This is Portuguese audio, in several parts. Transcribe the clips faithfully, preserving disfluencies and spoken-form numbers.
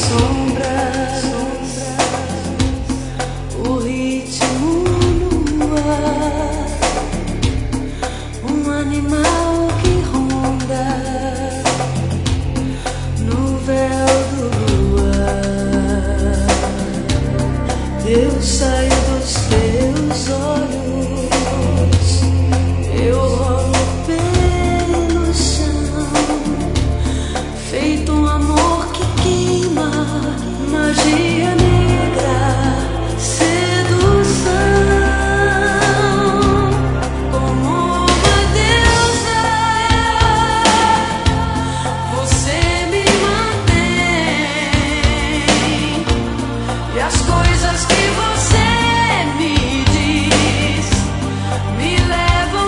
sombras, o ritmo no ar, um animal que ronda no véu do luar. Eu saio dos teus olhos, eu rolo pelo chão, feito um amor que queima, magia negra, sedução, como uma deusa. Você me mantém, e as coisas que você me diz me levam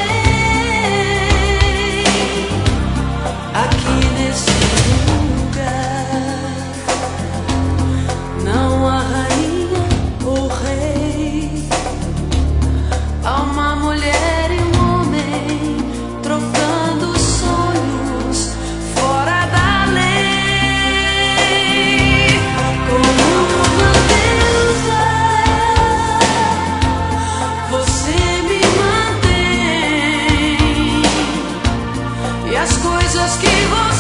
além. Aqui nesse lugar não há rainha ou rei, há uma mulher e um homem trocando sonhos fora da lei. Como uma deusa, você me mantém, e as coisas que você